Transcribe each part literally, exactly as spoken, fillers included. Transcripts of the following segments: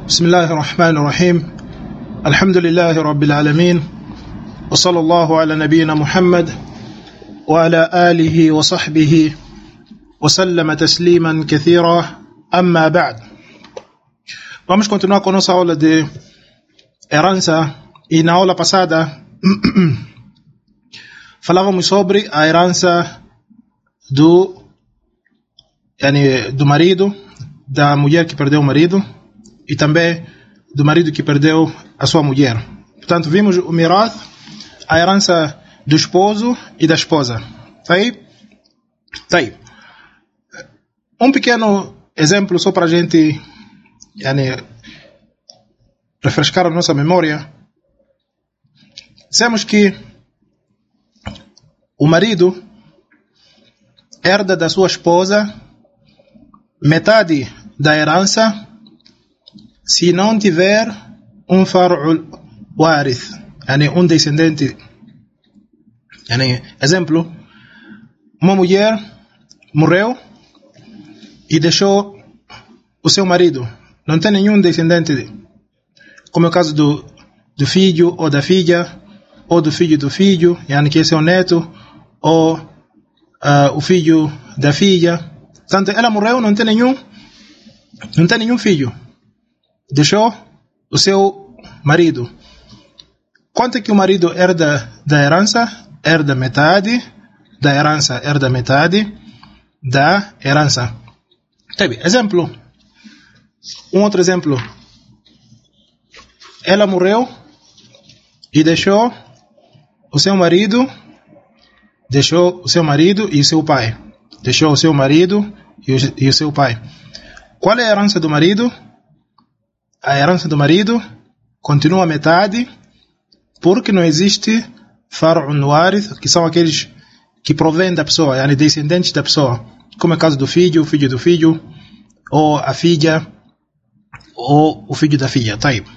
بسم الله الرحمن الرحيم الحمد لله رب العالمين وصلى الله على نبينا محمد وعلى آله وصحبه وسلم تسليما كثيرا أما بعد. Vamos continuar com nossa aula de herança e na aula passada falávamos sobre a herança do, yani, do marido, da mulher que perdeu o marido e também do marido que perdeu a sua mulher. Portanto, vimos o mirath, a herança do esposo e da esposa. Tá aí? Tá aí. Um pequeno exemplo só para a gente, yani, refrescar a nossa memória. Dissemos que o marido herda da sua esposa metade da herança se não tiver um far'ul warith, yani, um descendente. Yani, exemplo, uma mulher morreu e deixou o seu marido, não tem nenhum descendente, como é o caso do, do filho ou da filha, ou do filho do filho, yani, que é seu neto, ou uh, o filho da filha. Portanto, ela morreu, não tem nenhum, não tem nenhum filho. Deixou o seu marido. Quanto é que o marido herda da herança? Herda metade da herança, herda metade da herança. Tá bem. Exemplo. Um outro exemplo. Ela morreu e deixou o seu marido, deixou o seu marido e o seu pai. Deixou o seu marido e o, e o seu pai. Qual é a herança do marido? A herança do marido continua metade, porque não existe far'un warith, que são aqueles que provêm da pessoa, yani, descendentes da pessoa, como é o caso do filho, o filho do filho, ou a filha, ou o filho da filha. Tá aí.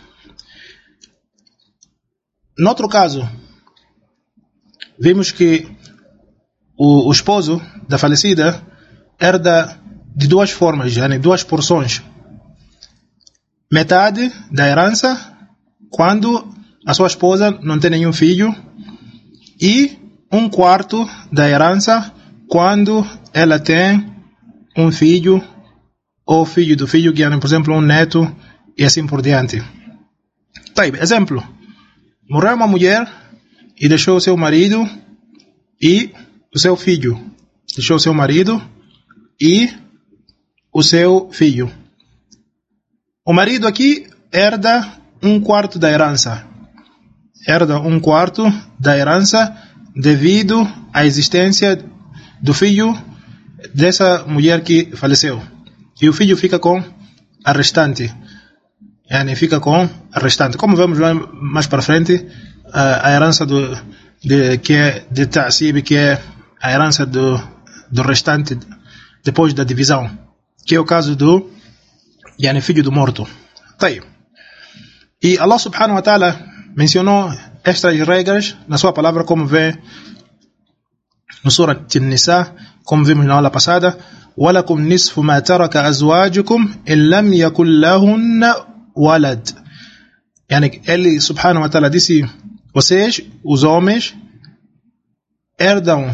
No outro caso, vimos que o, o esposo da falecida herda de duas formas, yani, duas porções. Metade da herança quando a sua esposa não tem nenhum filho, e um quarto da herança quando ela tem um filho ou filho do filho, que, por exemplo, um neto, e assim por diante. Tá aí. Exemplo. Morreu uma mulher e deixou o seu marido e o seu filho. Deixou o seu marido e o seu filho. O marido aqui herda um quarto da herança. Herda um quarto da herança devido à existência do filho dessa mulher que faleceu. E o filho fica com a restante. Yani, fica com a restante. Como vemos lá mais para frente, a, a herança do, de, que é de ta'sib, que é a herança do, do restante depois da divisão, que é o caso do, yani, filho do morto. Tá aí. E Allah subhanahu wa ta'ala mencionou estas regras na sua palavra, como vê no Surah An-Nisa, como vimos na aula passada. وَلَكُمْ نِصْفُ مَا تَرَكَ أَزْوَاجُكُمْ إِنْ لَمْ يَكُنْ لَهُنَّ وَلَدٌ. Yani, ele subhanahu wa ta'ala disse: vocês, os homens, herdam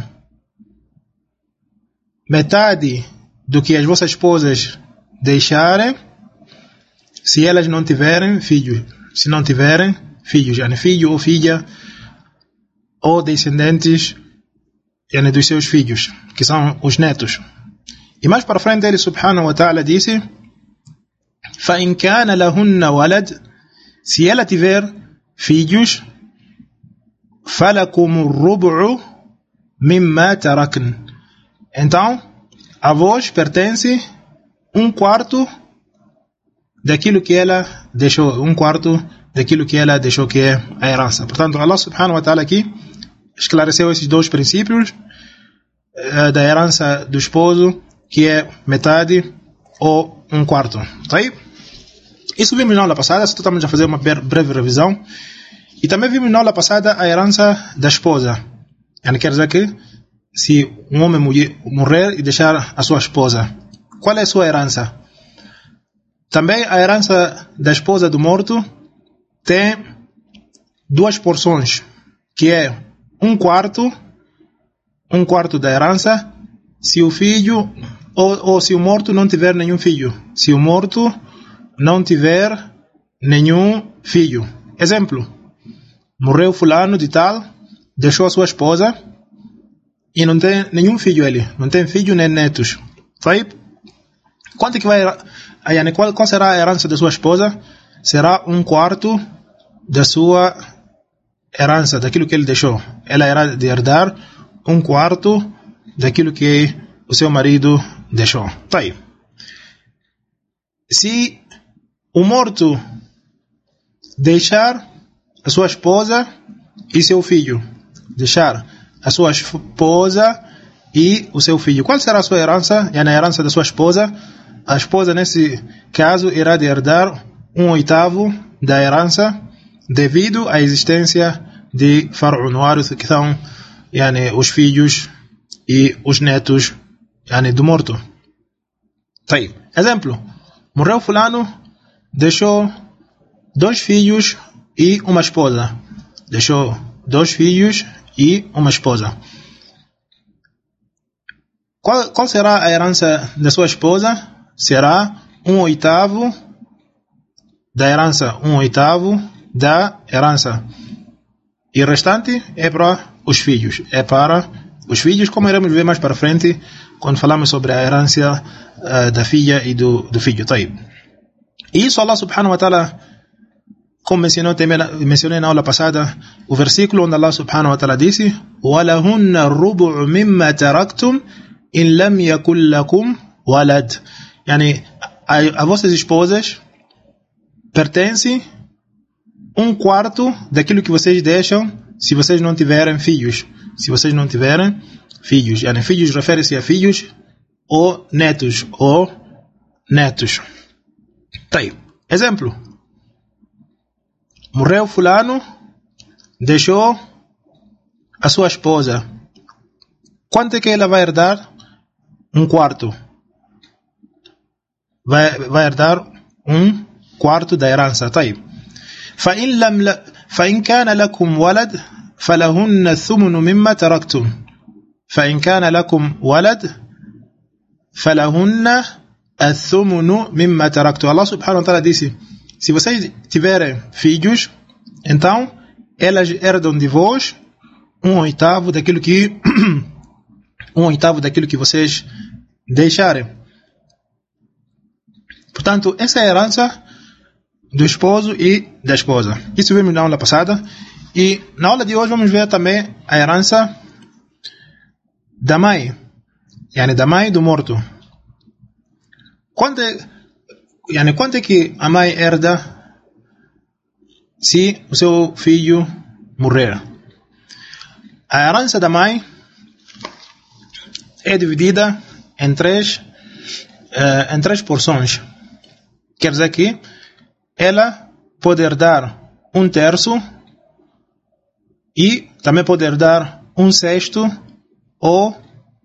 metade do que as vossas esposas deixarem, se elas não tiverem filhos. Se não tiverem filhos, yani, filho ou filha, ou descendentes, yani, dos seus filhos, que são os netos. E mais para frente ele subhanahu wa ta'ala disse: فَإِنْ كَانَ لَهُنَّ وَلَدٌ, se ela tiver filhos, فَلَكُمُ الرُّبُعُ مِمَّا تَرَكْنَ, então a vós pertence um quarto daquilo que ela deixou, um quarto daquilo que ela deixou, que é a herança. Portanto, Allah subhanahu wa ta'ala aqui esclareceu esses dois princípios uh, da herança do esposo, que é metade ou um quarto. Tá aí? Isso vimos na aula passada, se estamos a fazer uma breve revisão. E também vimos na aula passada a herança da esposa. Yani, quer dizer que se um homem morrer e deixar a sua esposa, qual é a sua herança? Também a herança da esposa do morto tem duas porções, que é um quarto, um quarto da herança, se o filho, ou, ou se o morto não tiver nenhum filho. Se o morto não tiver nenhum filho. Exemplo, morreu fulano de tal, deixou a sua esposa e não tem nenhum filho ele, não tem filho nem netos. Vai, quanto que vai, qual, qual será a herança da sua esposa? Será um quarto da sua herança, daquilo que ele deixou. Ela irá de herdar um quarto daquilo que o seu marido deixou. Tá aí. Se o morto deixar a sua esposa e seu filho, deixar a sua esposa e o seu filho, qual será a sua herança? E na herança da sua esposa, a esposa nesse caso irá de herdar um oitavo da herança devido à existência de far'un warith, que são yani, os filhos e os netos yani, do morto. Tá aí. Exemplo, morreu fulano, deixou dois filhos e uma esposa. Deixou dois filhos e uma esposa. Qual, qual será a herança da sua esposa? Será um oitavo da herança, um oitavo da herança. E o restante é para os filhos. É para os filhos, como iremos ver mais para frente, quando falamos sobre a herança uh, da filha e do, do filho. Tá aí. E isso Allah subhanahu wa ta'ala, como mencionou, mencionei na aula passada, o versículo onde Allah subhanahu wa ta'ala disse: وَلَهُنَّ الرُّبُعُ مِمَّا تَرَكْتُمْ إِنْ لَمْ يَكُنْ لَكُمْ وَلَدٌ. Yani, a, a vossas esposas pertence um quarto daquilo que vocês deixam se vocês não tiverem filhos. Se vocês não tiverem filhos. Yani, filhos refere-se a filhos ou netos. Ou netos. Tá aí. Exemplo. Morreu fulano, deixou a sua esposa. Quanto é que ela vai herdar? Um quarto. Vai, vai herdar um quarto da herança. Tá aí. فإن لم ل... فإن كان لكم ولد فلهن الثمن مما تركتم. فإن كان لكم ولد فلهن الثمن مما تركتم. Allah subhanahu wa ta'ala disse: se vocês tiverem filhos, então elas herdam de vós um oitavo daquilo que um oitavo daquilo que vocês deixarem. Portanto, essa é a herança do esposo e da esposa. Isso vimos na aula passada. E na aula de hoje vamos ver também a herança da mãe. Yani da mãe do morto. Quanto é, yani quanto é que a mãe herda se o seu filho morrer? A herança da mãe é dividida em três, uh, em três porções. Quer dizer que ela pode herdar um terço e também pode herdar um sexto ou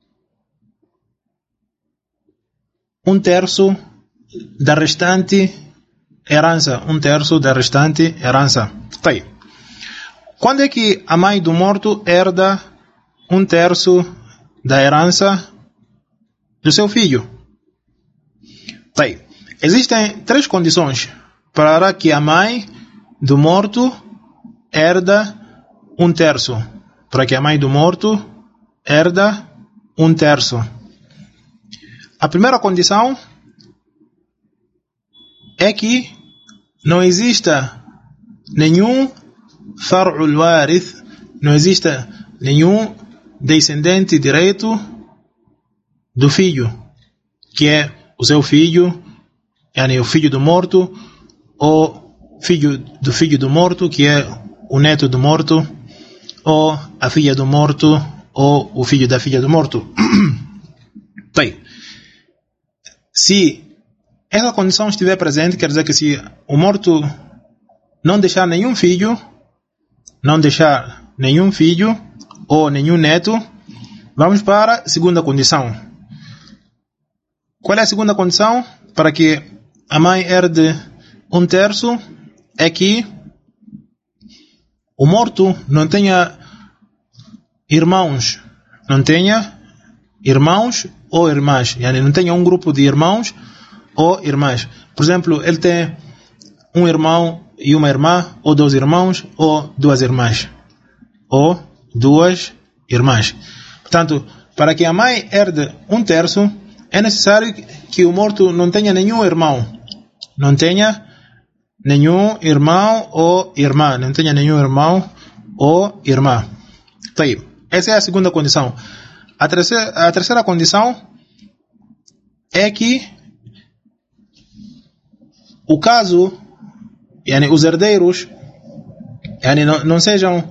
um terço da restante herança. Um terço da restante herança. Tá aí. Quando é que a mãe do morto herda um terço da herança do seu filho? Tá aí. Existem três condições para que a mãe do morto herda um terço. Para que a mãe do morto herda um terço. A primeira condição é que não exista nenhum far'ul warith, não exista nenhum descendente direito do filho, que é o seu filho, yani o filho do morto, ou filho do filho do morto, que é o neto do morto, ou a filha do morto, ou o filho da filha do morto. Bem, se essa condição estiver presente, quer dizer que se o morto não deixar nenhum filho, não deixar nenhum filho ou nenhum neto, vamos para a segunda condição. Qual é a segunda condição? Para que a mãe herde um terço é que o morto não tenha irmãos, não tenha irmãos ou irmãs, yani não tenha um grupo de irmãos ou irmãs. Por exemplo, ele tem um irmão e uma irmã, ou dois irmãos, ou duas irmãs, ou duas irmãs. Portanto, para que a mãe herde um terço, é necessário que o morto não tenha nenhum irmão, não tenha nenhum irmão ou irmã, não tenha nenhum irmão ou irmã. Tá aí. Essa é a segunda condição. A terceira, a terceira condição é que o caso, yani, os herdeiros, yani, não, não sejam,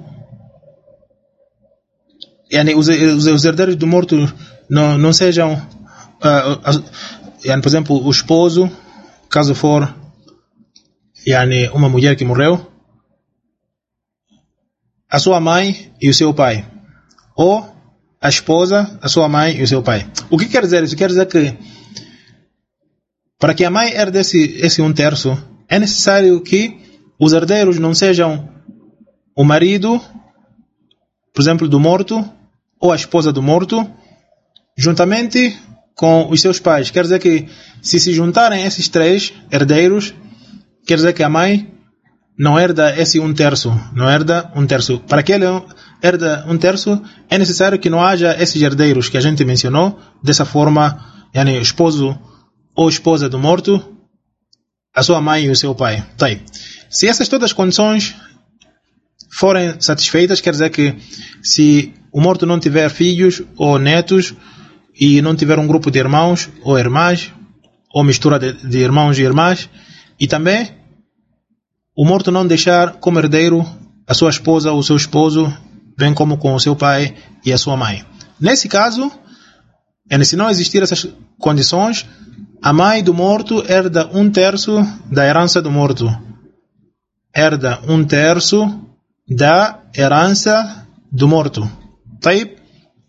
yani, os, os, os herdeiros do morto não, não sejam, uh, yani, por exemplo, o esposo, caso for yani, uma mulher que morreu, a sua mãe e o seu pai, ou a esposa, a sua mãe e o seu pai. O que quer dizer isso? Quer dizer que para que a mãe herde esse, esse um terço, é necessário que os herdeiros não sejam o marido, por exemplo, do morto, ou a esposa do morto, juntamente com os seus pais. Quer dizer que se se juntarem esses três herdeiros, quer dizer que a mãe não herda esse um terço, não herda um terço. Para que ele herda um terço, é necessário que não haja esses herdeiros que a gente mencionou, dessa forma, yani, esposo ou esposa do morto, a sua mãe e o seu pai. Tá aí. Se essas todas as condições forem satisfeitas, quer dizer que se o morto não tiver filhos ou netos e não tiver um grupo de irmãos ou irmãs, ou mistura de, de irmãos e irmãs, e também o morto não deixar como herdeiro a sua esposa ou o seu esposo, bem como com o seu pai e a sua mãe. Nesse caso, se não existir essas condições, a mãe do morto herda um terço da herança do morto. Herda um terço da herança do morto. Tá aí?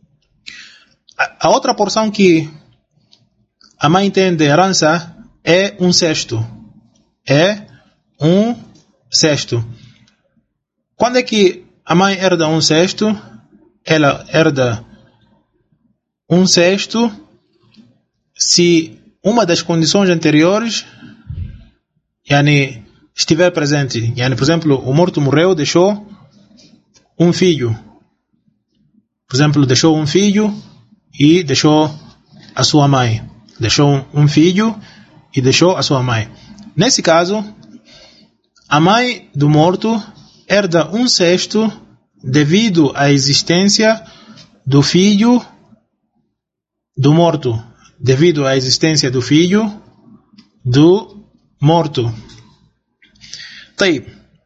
A outra porção que a mãe tem de herança é um sexto. É um sexto. Quando é que a mãe herda um sexto? Ela herda um sexto se uma das condições anteriores, yani, estiver presente. Yani, por exemplo, o morto morreu, deixou um filho. Por exemplo, deixou um filho e deixou a sua mãe. Deixou um filho e deixou a sua mãe. Nesse caso, a mãe do morto herda um sexto devido à existência do filho do morto. Devido à existência do filho do morto. Tá aí.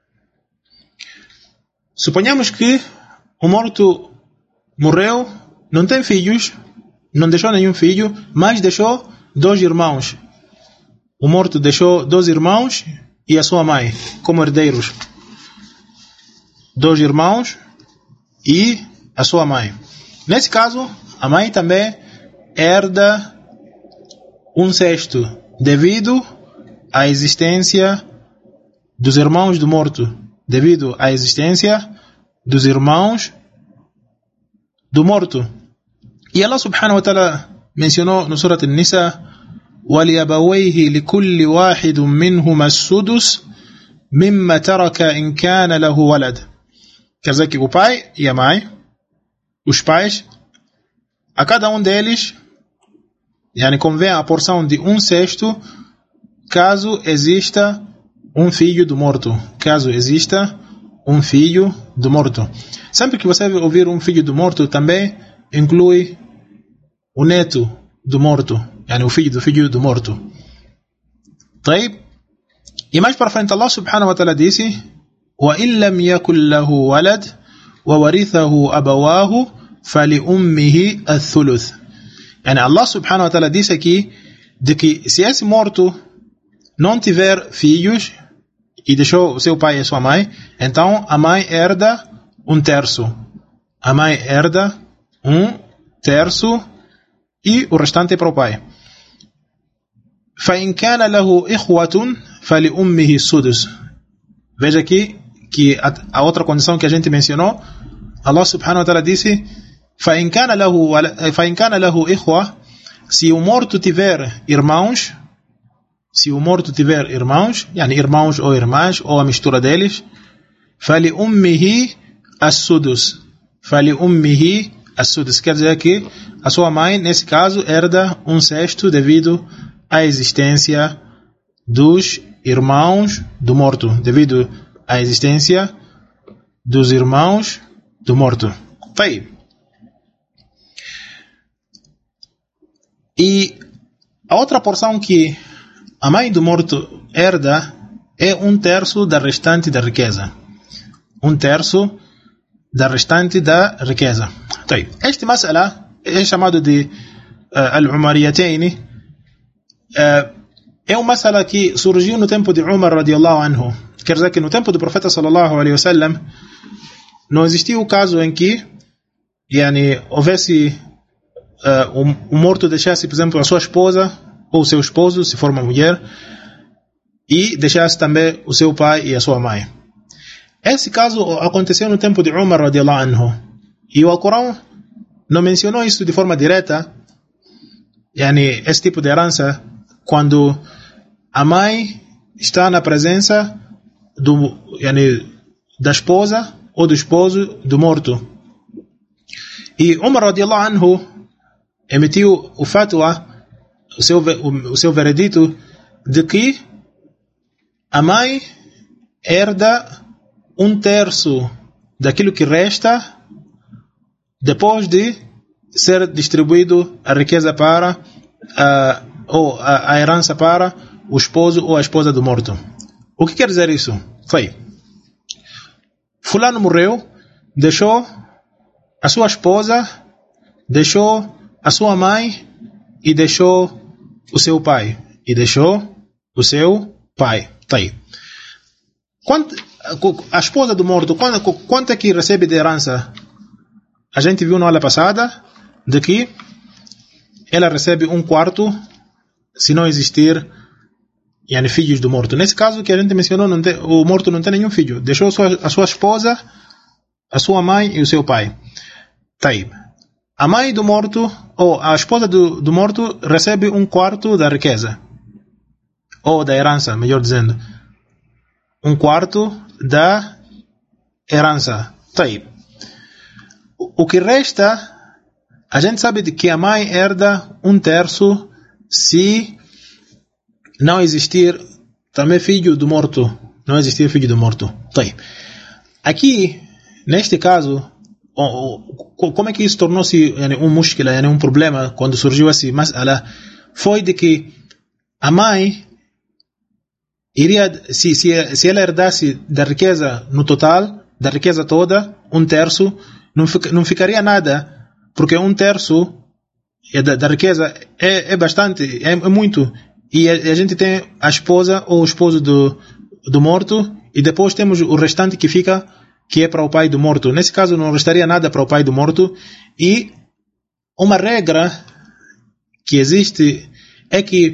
Suponhamos que o morto morreu, não tem filhos, não deixou nenhum filho, mas deixou dois irmãos. O morto deixou dois irmãos e a sua mãe como herdeiros. Dois irmãos e a sua mãe. Nesse caso, a mãe também herda um sexto devido à existência dos irmãos do morto. Devido à existência dos irmãos do morto. E Allah subhanahu wa ta'ala mencionou no Surah An-Nisa: وَلِيَبَوَيْهِ لِكُلِّ وَاحِدٌ مِّنْهُمَا السُّدُسُ مِمَّا تَرَكَ إِنْ كَانَ لَهُ وَلَدٌ. Quer dizer que o pai e a mãe, os pais, a cada um deles, yani, convém a porção de um sexto, caso exista um filho do morto. Caso exista um filho do morto. Sempre que você ouvir um filho do morto, também inclui o neto do morto, yani, o filho do filho do morto. طيب. E mais para frente, Allah subhanahu wa ta'ala disse: وَإِنْ لَمْ يَكُنْ لَهُ وَلَدٌ وَوَرِثَهُ أَبَوَاهُ فَلِأُمِّهِ الثُّلُثُ. Yani, Allah subhanahu wa ta'ala disse aqui de que se esse morto não tiver filhos e deixou o seu pai e a sua mãe, então a mãe herda um terço. A mãe herda um terço e o restante é para o pai. فإن كان له إخوة فلأمه السدس. Veja aqui que a, a outra condição que a gente mencionou, Allah subhanahu wa ta'ala disse: فإن كان له فإن كان له إخوة, se o morto tiver irmãos, se o morto tiver irmãos, yani irmãos ou irmãs, ou a mistura deles, فلأمه السدس. فلأمه السدس quer dizer que a sua mãe, nesse caso, herda um sexto devido à existência dos irmãos do morto, devido à existência dos irmãos do morto. Tá aí. E a outra porção que a mãe do morto herda é um terço da restante da riqueza. Um terço da restante da riqueza. Tá aí. Este mas'ala é chamado de uh, al-Umariyatayn. Uh, É uma masala que surgiu no tempo de Umar radiallahu anhu. Quer dizer que no tempo do profeta sallallahu alaihi wasallam não existia o caso em que yani, houvesse uh, um, um morto deixasse, por exemplo, a sua esposa ou o seu esposo, se for uma mulher, e deixasse também o seu pai e a sua mãe. Esse caso aconteceu no tempo de Umar radiallahu anhu. E o Alcorão não mencionou isso de forma direta, yani, esse tipo de herança, quando a mãe está na presença do, yani, da esposa ou do esposo do morto. E Umar radiallahu anhu emitiu o fatwa, o seu, o, o seu veredito, de que a mãe herda um terço daquilo que resta depois de ser distribuído a riqueza para a ou a, a herança para o esposo ou a esposa do morto. O que quer dizer isso? Foi: fulano morreu, deixou a sua esposa, deixou a sua mãe e deixou o seu pai. E deixou o seu pai. Tá aí. Quanto, a esposa do morto, quanto, quanto é que recebe de herança? A gente viu na aula passada de que ela recebe um quarto se não existir yani, filhos do morto. Nesse caso que a gente mencionou, não tem, o morto não tem nenhum filho. Deixou a sua, a sua esposa, a sua mãe e o seu pai. Tá aí. A mãe do morto, ou a esposa do, do morto, recebe um quarto da riqueza. Ou da herança, melhor dizendo. Um quarto da herança. Tá aí. O, o que resta, a gente sabe de que a mãe herda um terço se não existir também filho do morto. Não existir filho do morto. Tá aí. Aqui, neste caso, como é que isso tornou-se um mushkila, um problema, quando surgiu esse mas'ala? Foi de que a mãe iria, se, se, se ela herdasse da riqueza no total, da riqueza toda, um terço, não, fica, não ficaria nada, porque um terço Da, da riqueza é, é bastante, é, é muito. E a, a gente tem a esposa ou o esposo do, do morto, e depois temos o restante que fica, que é para o pai do morto. Nesse caso não restaria nada para o pai do morto. E uma regra que existe é que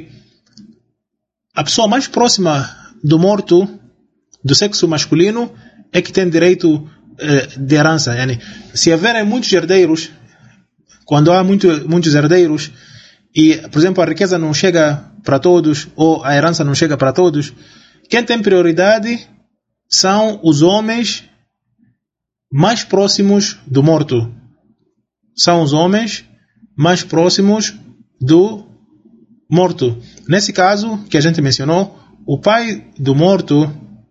a pessoa mais próxima do morto, do sexo masculino, é que tem direito eh, de herança. Yani, se houverem muitos herdeiros, quando há muito, muitos herdeiros e, por exemplo, a riqueza não chega para todos ou a herança não chega para todos, quem tem prioridade são os homens mais próximos do morto. São os homens mais próximos do morto. Nesse caso que a gente mencionou, o pai do morto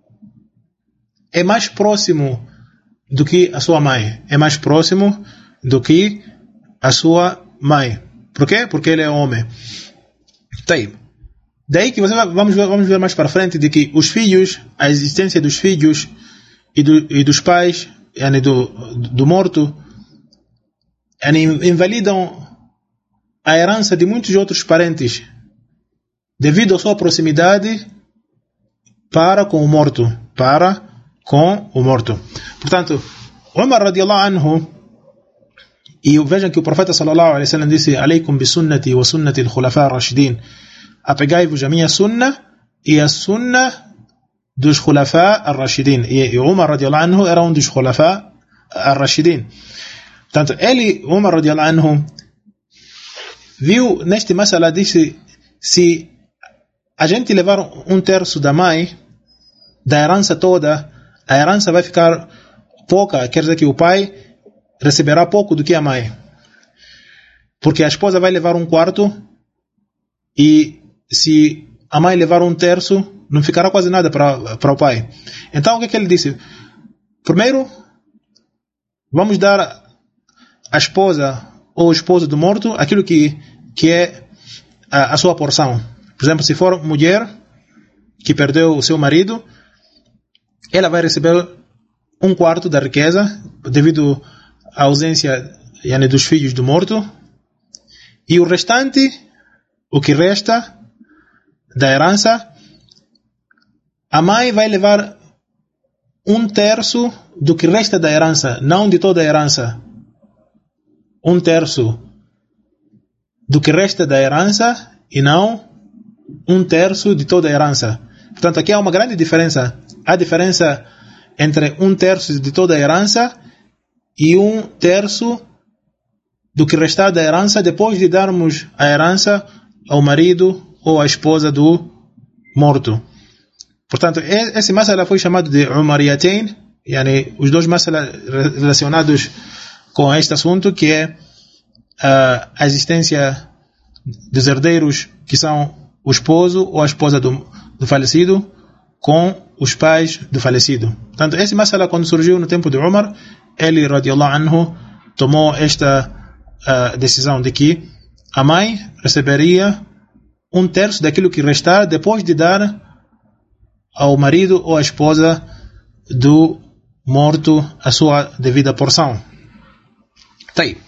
é mais próximo do que a sua mãe. É mais próximo do que a sua mãe. Por quê? Porque ele é homem. Tá aí. Daí que você vai, vamos, ver, vamos ver mais para frente de que os filhos, a existência dos filhos e, do, e dos pais yani do, do morto yani invalidam a herança de muitos outros parentes devido à sua proximidade para com o morto. Para com o morto. Portanto, Umar radiallahu anhu, e vejam que o profeta sallallahu alaihi wasallam disse: "Alaykum bi sunnati wa sunnati al-khulafa ar-rashidin." apegai-vos à minha sunna e a sunna dos khulafa ar-rashidin. E Umar radiallahu anhu era um dos khulafa ar-rashidin. Portanto, ele, Umar radiallahu anhu, viu neste masala, disse, se a gente levar um terço da mãe, da herança toda, a herança vai ficar pouca, quer dizer que o pai receberá pouco do que a mãe. Porque a esposa vai levar um quarto e se a mãe levar um terço, não ficará quase nada para, para o pai. Então o que é que ele disse? Primeiro, vamos dar à esposa ou ao esposo do morto aquilo que, que é a, a sua porção. Por exemplo, se for mulher que perdeu o seu marido, ela vai receber um quarto da riqueza devido à ausência yani, dos filhos do morto, e o restante, o que resta da herança, a mãe vai levar um terço do que resta da herança, não de toda a herança. Um terço do que resta da herança e não um terço de toda a herança. Portanto, aqui há uma grande diferença. Há diferença entre um terço de toda a herança e um terço do que restar da herança depois de darmos a herança ao marido ou à esposa do morto. Portanto, esse masala foi chamado de Umariyatain, yani, os dois masala relacionados com este assunto, que é uh, a existência dos herdeiros que são o esposo ou a esposa do, do falecido com os pais do falecido. Portanto, esse masala, quando surgiu no tempo de Umar, ele, radiallahu anhu, tomou esta uh, decisão de que a mãe receberia um terço daquilo que restar depois de dar ao marido ou à esposa do morto a sua devida porção. Tá aí.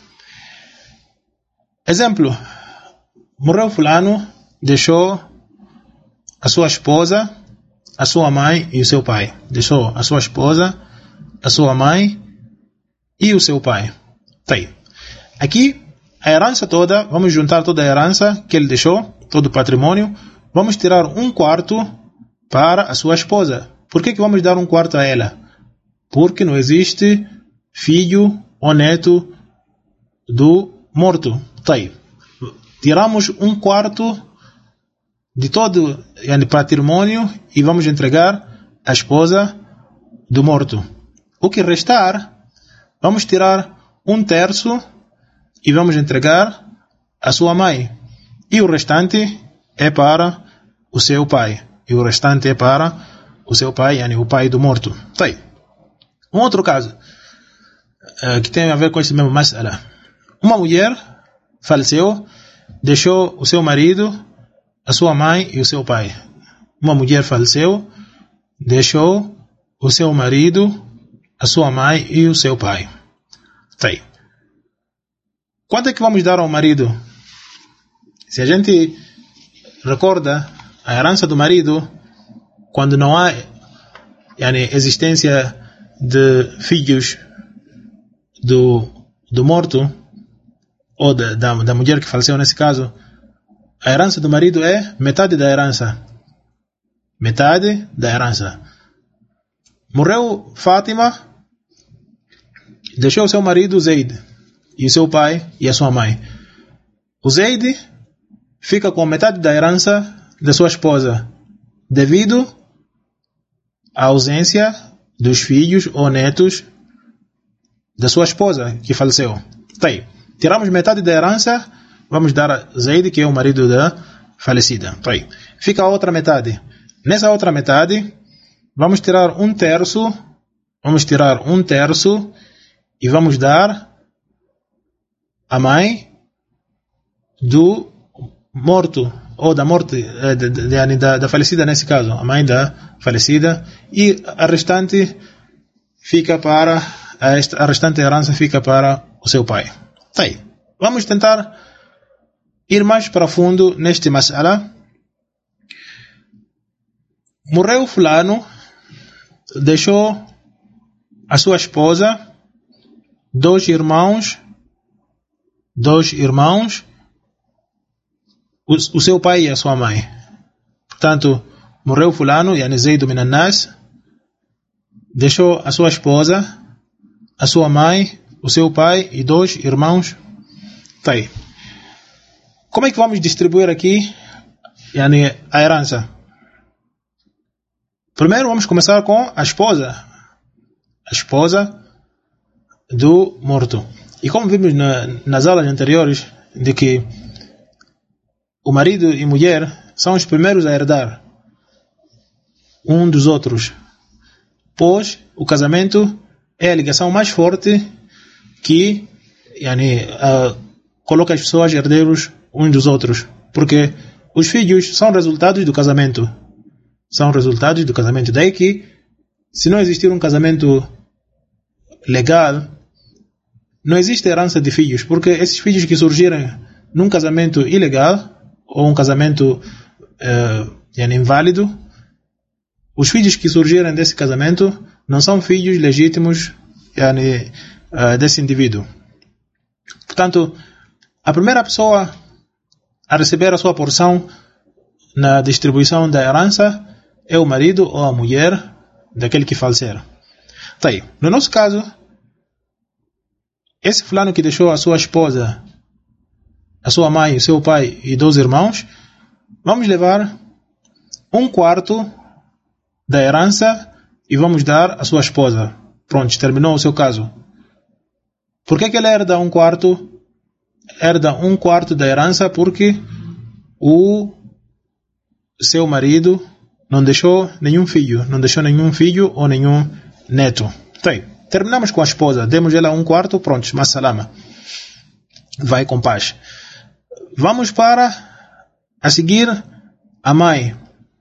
Exemplo. Morreu fulano, deixou a sua esposa, a sua mãe e o seu pai. Deixou a sua esposa, a sua mãe e o seu pai. Tá aí. Aqui, a herança toda, vamos juntar toda a herança que ele deixou, todo o patrimônio, vamos tirar um quarto para a sua esposa. Por que que vamos dar um quarto a ela? Porque não existe filho ou neto do morto. Tá aí. Tiramos um quarto de todo yani, patrimônio e vamos entregar a esposa do morto. O que restar, vamos tirar um terço e vamos entregar a sua mãe. E o restante é para o seu pai. E o restante é para o seu pai, yani, o pai do morto. Tá aí. Um outro caso uh, que tem a ver com esse mesmo masala. Uma mulher faleceu, deixou o seu marido, a sua mãe e o seu pai. Uma mulher faleceu, deixou o seu marido, a sua mãe e o seu pai. Tá aí. Quanto é que vamos dar ao marido? Se a gente recorda a herança do marido, quando não há yani, existência de filhos do, do morto, ou da, da, da mulher que faleceu nesse caso, a herança do marido é metade da herança. Metade da herança. Morreu Fátima, deixou o seu marido Zaid, e o seu pai e a sua mãe. O Zaid fica com metade da herança da sua esposa, devido à ausência dos filhos ou netos da sua esposa que faleceu. Tá aí. Tiramos metade da herança, vamos dar a Zaid, que é o marido da falecida. Tá aí. Fica a outra metade. Nessa outra metade, vamos tirar um terço, vamos tirar um terço e vamos dar a mãe do morto, ou da morte, de, de, de, da, da falecida nesse caso, a mãe da falecida, e a restante fica para, a restante herança fica para o seu pai. Tá aí. Vamos tentar ir mais para fundo neste masala. Morreu fulano, deixou a sua esposa, dois irmãos, dois irmãos, o, o seu pai e a sua mãe. Portanto, morreu fulano, yani Zaid min an-nas, deixou a sua esposa, a sua mãe, o seu pai e dois irmãos. Tá aí. Como é que vamos distribuir aqui yani, a herança? Primeiro vamos começar com a esposa. A esposa do morto. E como vimos na, nas aulas anteriores, de que o marido e mulher são os primeiros a herdar um dos outros, pois o casamento é a ligação mais forte que yani, uh, coloca as pessoas herdeiros uns dos outros, porque os filhos são resultados do casamento. São resultados do casamento. Daí que, se não existir um casamento legal, não existe herança de filhos, porque esses filhos que surgirem num casamento ilegal, ou um casamento uh, yani, inválido, os filhos que surgirem desse casamento não são filhos legítimos yani, uh, desse indivíduo. Portanto, a primeira pessoa a receber a sua porção na distribuição da herança é o marido ou a mulher daquele que falecer. Tá aí. No nosso caso, esse fulano que deixou a sua esposa, a sua mãe, o seu pai e dois irmãos, vamos levar um quarto da herança e vamos dar à sua esposa. Pronto, terminou o seu caso. Por que que ele herda um quarto? Herda um quarto da herança porque o seu marido não deixou nenhum filho, não deixou nenhum filho ou nenhum neto. Tá aí. Terminamos com a esposa, demos ela um quarto, pronto, mas salama. Vai com paz. Vamos para a seguir a mãe.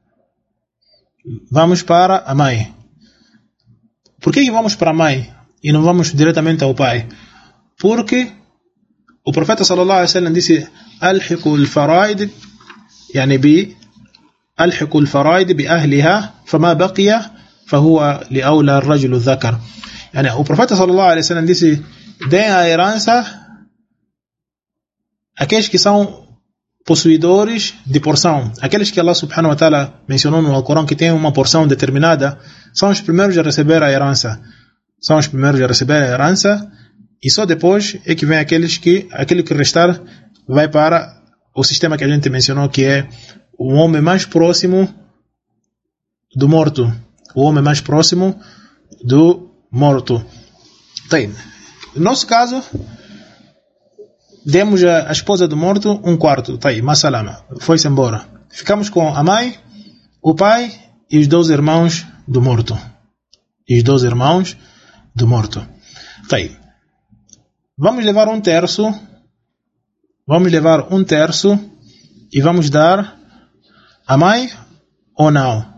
Vamos para a mãe. Por que vamos para a mãe e não vamos diretamente ao pai? Porque o profeta sallallahu alaihi wasallam disse: "Alhiqu al-faraid, yani bi alhiqu al-faraid bi ahliha, fama baqiya fahuwa li awla ar-rajul adh-dhakar." Yani o profeta sallallahu alaihi wasallam disse: "Deem a herança aqueles que são possuidores de porção, aqueles que Allah subhanahu wa ta'ala mencionou no Alcorão que têm uma porção determinada, são os primeiros a receber a herança. São os primeiros a receber a herança e só depois é que vem aqueles que, aquele que restar vai para o sistema que a gente mencionou, que é o homem mais próximo do morto. O homem mais próximo do morto. Tem. No nosso caso, demos a, a esposa do morto um quarto. Tá aí, masalama. Foi-se embora. Ficamos com a mãe, o pai e os dois irmãos do morto. E os dois irmãos do morto. Tá aí. Vamos levar um terço. Vamos levar um terço e vamos dar a mãe ou não?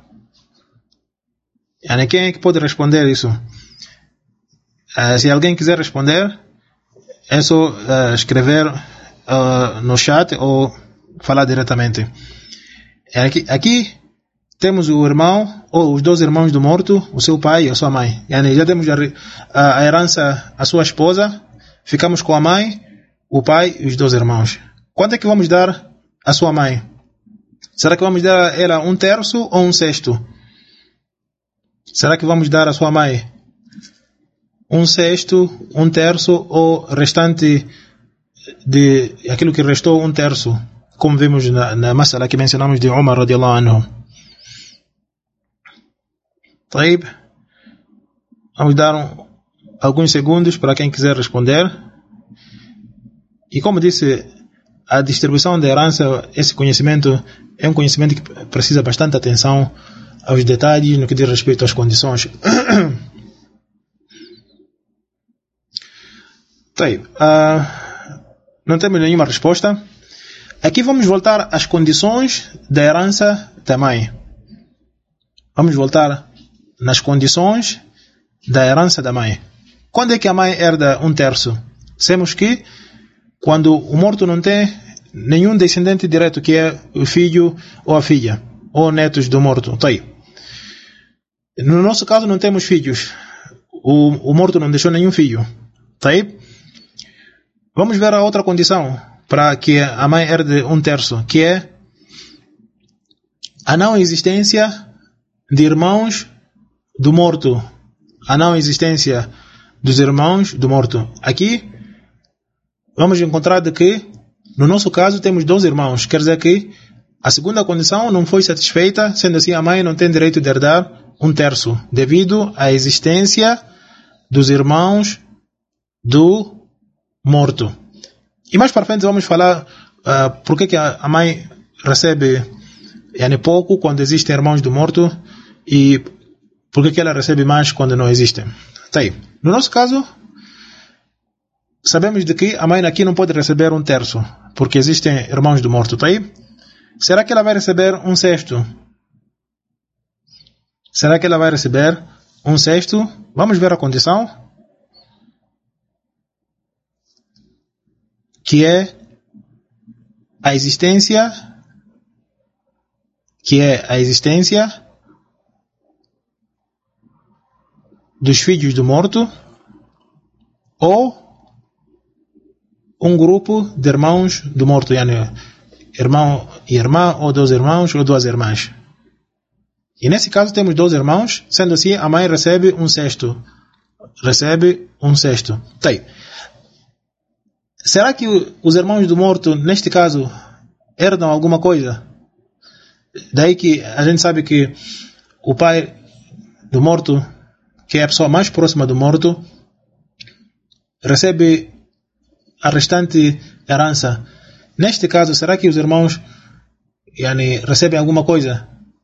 Yani, quem é que pode responder isso? Uh, se alguém quiser responder, é só uh, escrever uh, no chat ou falar diretamente. Aqui, aqui temos o irmão ou os dois irmãos do morto, o seu pai e a sua mãe. Yani, já temos a, a, a herança, a sua esposa, ficamos com a mãe, o pai e os dois irmãos. Quanto é que vamos dar à sua mãe? Será que vamos dar a ela um terço ou um sexto? Será que vamos dar à sua mãe um sexto, um terço ou restante de aquilo que restou, um terço, como vimos na, na masala que mencionamos de Umar radiallahu anhu? Taib. Vamos dar um, alguns segundos para quem quiser responder. E como disse, a distribuição da herança, esse conhecimento é um conhecimento que precisa bastante atenção aos detalhes no que diz respeito às condições. Uh, não temos nenhuma resposta. Aqui vamos voltar às condições da herança da mãe. Vamos voltar nas condições da herança da mãe. Quando é que a mãe herda um terço? Dissemos que quando o morto não tem nenhum descendente direto, que é o filho ou a filha, ou netos do morto. Tá aí. No nosso caso não temos filhos. O, o morto não deixou nenhum filho. Tá aí? Vamos ver a outra condição. para que a mãe herde um terço, que é a não existência de irmãos do morto. A não existência dos irmãos do morto. Aqui, vamos encontrar de que, no nosso caso, temos dois irmãos. Quer dizer que a segunda condição não foi satisfeita, sendo assim a mãe não tem direito de herdar um terço, devido à existência dos irmãos do morto. E mais para frente vamos falar uh, por que a mãe recebe yani, pouco quando existem irmãos do morto e por que ela recebe mais quando não existem. Tá aí. No nosso caso, sabemos de que a mãe aqui não pode receber um terço, porque existem irmãos do morto. Tá aí? Será que ela vai receber um sexto? Será que ela vai receber um sexto? Vamos ver a condição. Que é a existência, que é a existência dos filhos do morto ou um grupo de irmãos do morto, yani, irmão e irmã, ou dois irmãos ou duas irmãs. E nesse caso temos dois irmãos, sendo assim a mãe recebe um sexto. Recebe um sexto. Tá aí. Será que os irmãos do morto, neste caso, herdam alguma coisa? Daí que a gente sabe que o pai do morto, que é a pessoa mais próxima do morto, recebe a restante herança. Neste caso, será que os irmãos yani, recebem alguma coisa?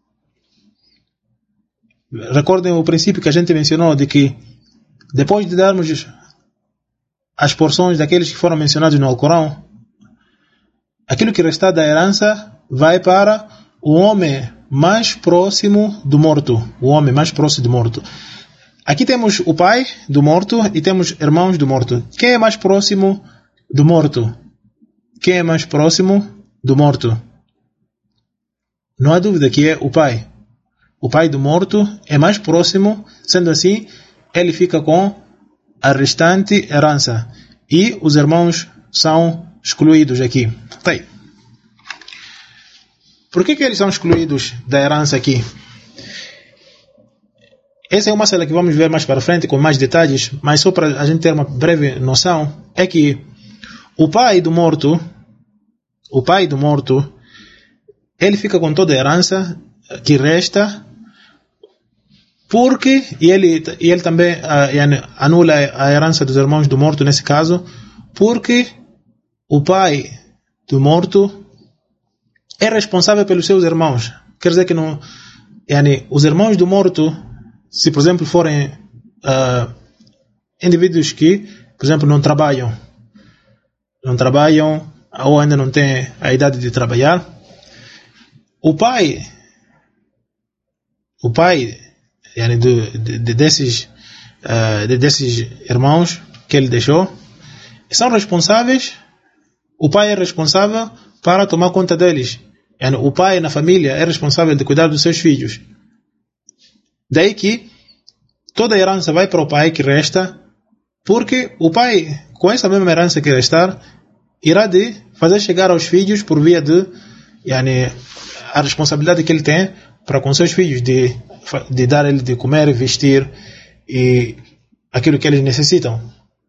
Recordem o princípio que a gente mencionou de que depois de darmos as porções daqueles que foram mencionados no Alcorão, aquilo que restar da herança vai para o homem mais próximo do morto. O homem mais próximo do morto. Aqui temos o pai do morto e temos irmãos do morto. Quem é mais próximo do morto? Quem é mais próximo do morto? Não há dúvida que é o pai. O pai do morto é mais próximo, sendo assim, ele fica com a restante herança. E os irmãos são excluídos aqui. Tá aí. Por que que eles são excluídos da herança aqui? Essa é uma sala que vamos ver mais para frente com mais detalhes, mas só para a gente ter uma breve noção, é que o pai do morto, o pai do morto, ele fica com toda a herança que resta, porque, e ele, e ele também uh, anula a herança dos irmãos do morto nesse caso, porque o pai do morto é responsável pelos seus irmãos. Quer dizer que não, yani, os irmãos do morto, se por exemplo forem uh, indivíduos que, por exemplo, não trabalham, não trabalham ou ainda não têm a idade de trabalhar, o pai, o pai yani, de, de, desses, uh, de desses irmãos que ele deixou, são responsáveis, o pai é responsável para tomar conta deles. Yani, o pai na família é responsável de cuidar dos seus filhos. Daí que toda a herança vai para o pai que resta, porque o pai, com essa mesma herança que restar, irá de fazer chegar aos filhos por via de yani, a responsabilidade que ele tem para com seus filhos, de, de dar ele de comer, vestir e aquilo que eles necessitam.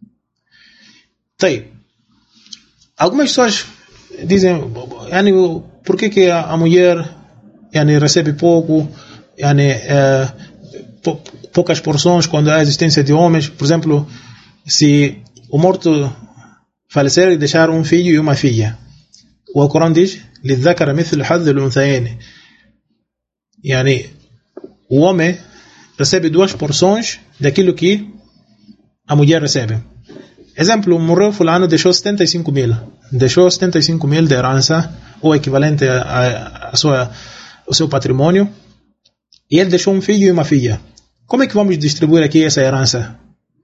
Tá aí. Algumas pessoas dizem, yani, por que que a mulher yani, recebe pouco, yani, é, poucas porções quando há a existência de homens? Por exemplo, se o morto falecer e deixar um filho e uma filha, o Alcorão diz لِلذَّكَرَ مِثْلُ حَظِّ الْأُنْثَيَيْنِ, yani, o homem recebe duas porções daquilo que a mulher recebe. Exemplo, morreu fulano, deixou setenta e cinco mil, deixou setenta e cinco mil de herança, ou equivalente a, a, a sua, ao seu patrimônio, e ele deixou um filho e uma filha. Como é que vamos distribuir aqui essa herança?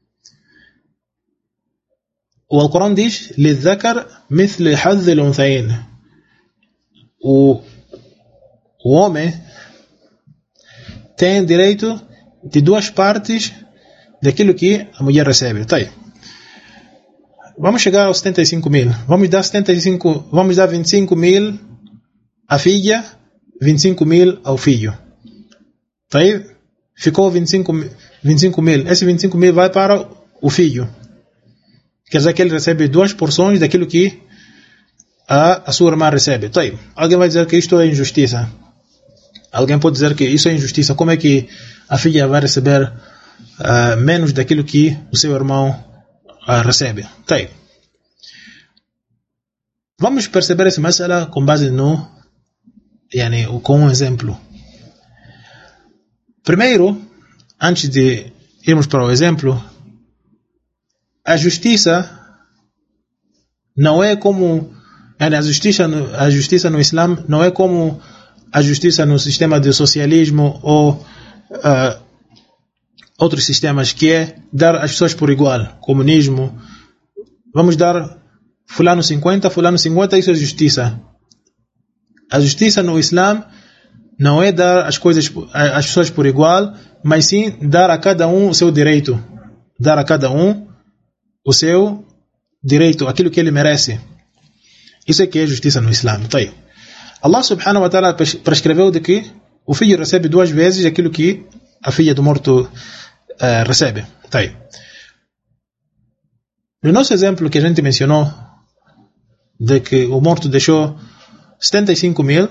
O Alcorão diz لِلذَّكَرْ مِثْلِ حَظِّ الْأُنْثَيَيْنِ. O, o homem tem direito de duas partes daquilo que a mulher recebe. Tá aí. vamos chegar aos setenta e cinco mil. Vamos dar setenta e cinco, vamos dar vinte e cinco mil à filha, vinte e cinco mil ao filho. Tá aí? Ficou vinte e cinco, vinte e cinco mil. Esse vinte e cinco mil vai para o filho. Quer dizer que ele recebe duas porções daquilo que a, a sua irmã recebe. Tá aí. Alguém vai dizer que isto é injustiça. Alguém pode dizer que isso é injustiça. Como é que a filha vai receber uh, menos daquilo que o seu irmão uh, recebe? Tá aí. Vamos perceber essa masala com base no, yani, com um exemplo. Primeiro, antes de irmos para o exemplo, a justiça não é como yani, a justiça no, a justiça no Islã não é como a justiça no sistema de socialismo ou uh, outros sistemas, que é dar às pessoas por igual. Comunismo, vamos dar fulano cinquenta, fulano cinquenta, isso é justiça. A justiça no Islã não é dar as coisas às pessoas por igual, mas sim dar a cada um o seu direito. Dar a cada um o seu direito, aquilo que ele merece. Isso é que é justiça no Islã. Tá aí. Allah subhanahu wa ta'ala prescreveu de que o filho recebe duas vezes aquilo que a filha do morto uh, recebe. Tá aí. No nosso exemplo que a gente mencionou, de que o morto deixou setenta e cinco mil,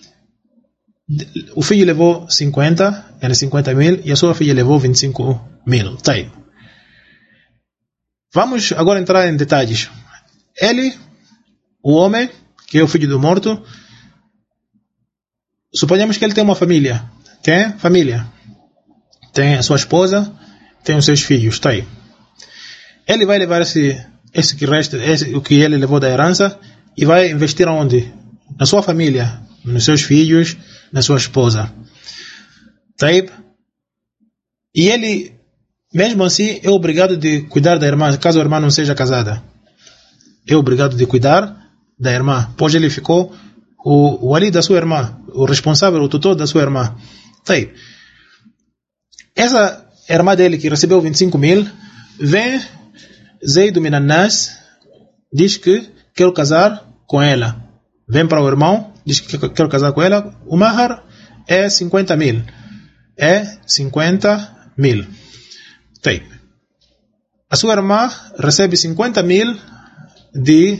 o filho levou cinquenta, era cinquenta mil, e a sua filha levou vinte e cinco mil. Tá aí. Vamos agora entrar em detalhes. Ele, o homem, que é o filho do morto, suponhamos que ele tem uma família. Tem família. Tem a sua esposa, tem os seus filhos. Tá aí. Ele vai levar esse, esse que resta, esse, o que ele levou da herança, e vai investir onde? Na sua família, nos seus filhos, na sua esposa. Tá aí. E ele, mesmo assim, é obrigado de cuidar da irmã, caso a irmã não seja casada. É obrigado de cuidar da irmã, pois ele ficou o, o ali da sua irmã, o responsável, o tutor da sua irmã. Tá aí. Essa irmã dele que recebeu vinte e cinco mil, vem Zaid min an-nas, diz que quer casar com ela. Vem para o irmão, diz que quer casar com ela. O mahar é cinquenta mil. É cinquenta mil. Tá aí. A sua irmã recebe cinquenta mil de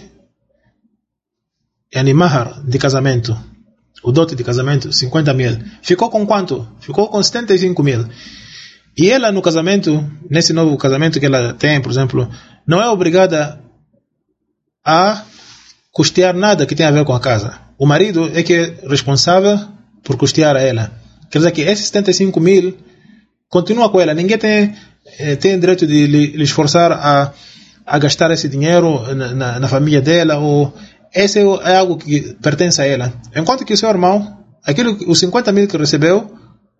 yani mahar, de casamento. O dote de casamento, cinquenta mil. Ficou com quanto? Ficou com setenta e cinco mil. E ela no casamento, nesse novo casamento que ela tem, por exemplo, não é obrigada a custear nada que tenha a ver com a casa. O marido é que é responsável por custear a ela. Quer dizer que esses setenta e cinco mil continua com ela. Ninguém tem, eh, tem direito de lhe, lhe esforçar a, a gastar esse dinheiro na, na, na família dela, ou esse é algo que pertence a ela. Enquanto que o seu irmão, aquilo, os cinquenta mil que recebeu,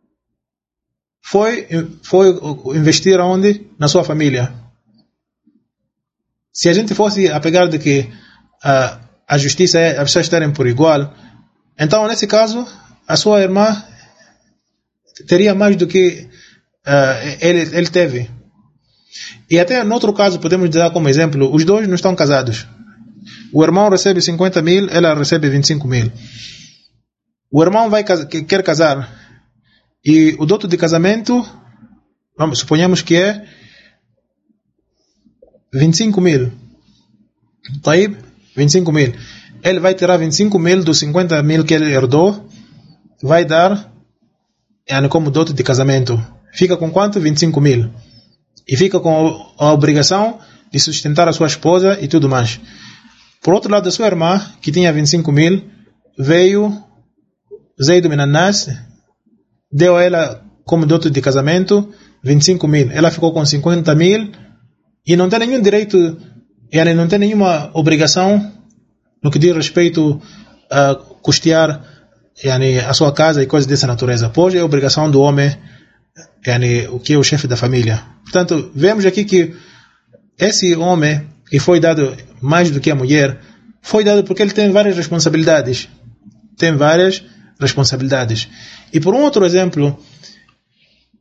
foi, foi investir onde? Na sua família. Se a gente fosse a pegar de que a, a justiça é as pessoas estarem por igual, então nesse caso a sua irmã teria mais do que uh, ele, ele teve. E até no outro caso podemos dar como exemplo, os dois não estão casados. O irmão recebe cinquenta mil, ela recebe vinte e cinco mil. O irmão vai, quer casar, e o dote de casamento, vamos, suponhamos que é vinte e cinco mil. Tá aí? vinte e cinco mil. Ele vai tirar vinte e cinco mil dos cinquenta mil que ele herdou, vai dar yani, como dote de casamento. Fica com quanto? vinte e cinco mil. E fica com a obrigação de sustentar a sua esposa e tudo mais. Por outro lado, a sua irmã, que tinha vinte e cinco mil, veio Zaid min an-nas, deu a ela como dote de casamento vinte e cinco mil. Ela ficou com cinquenta mil e não tem nenhum direito, ela não tem nenhuma obrigação no que diz respeito a custear yani, a sua casa e coisas dessa natureza. Pois é a obrigação do homem, yani, o que é o chefe da família. Portanto, vemos aqui que esse homem que foi dado mais do que a mulher, foi dado porque ele tem várias responsabilidades. Tem várias responsabilidades. E por um outro exemplo,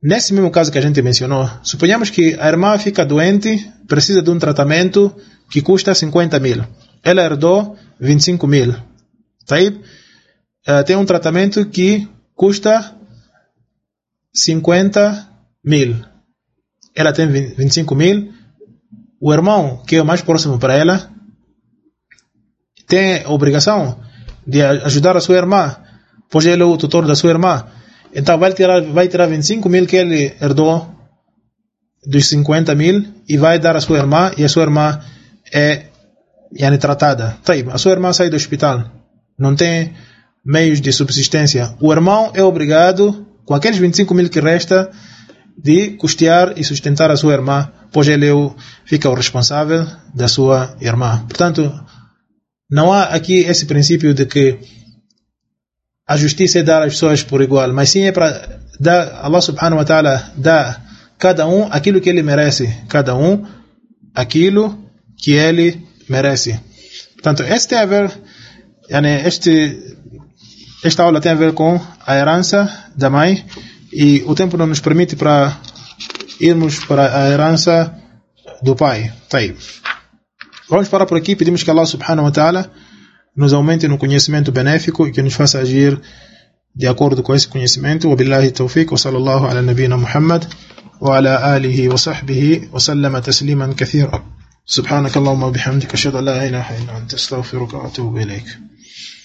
nesse mesmo caso que a gente mencionou, suponhamos que a irmã fica doente, precisa de um tratamento que custa cinquenta mil. Ela herdou vinte e cinco mil. Tá aí? Uh, tem um tratamento que custa cinquenta mil. Ela tem vinte e cinco mil. O irmão, que é o mais próximo para ela, tem a obrigação de ajudar a sua irmã, pois ele é o tutor da sua irmã. Então vai tirar, vai tirar vinte e cinco mil que ele herdou dos cinquenta mil e vai dar à sua irmã, e a sua irmã é yani, tratada. Tá aí, a sua irmã sai do hospital, não tem meios de subsistência. O irmão é obrigado, com aqueles vinte e cinco mil que resta, de custear e sustentar a sua irmã, pois ele é o, fica o responsável da sua irmã. Portanto, não há aqui esse princípio de que a justiça é dar às pessoas por igual, mas sim é para dar, Allah subhanahu wa ta'ala dá cada um aquilo que ele merece, cada um aquilo que ele merece. Portanto, este tem a ver, este, esta aula tem a ver com a herança da mãe, e o tempo não nos permite para irmos para a herança do pai. Tá aí. Vamos parar por aqui. Pedimos que Allah subhanahu wa ta'ala nos aumente no conhecimento benéfico e que nos faça agir de acordo com esse conhecimento. Wa billahi tawfiq wa sallallahu ala nabina Muhammad wa ala alihi wa sahbihi wa sallama tasliman kathira. Subhanakallahumma wa bihamdika ashhadu an la ilaha illa anta astaghfiruka wa atubu ilayk.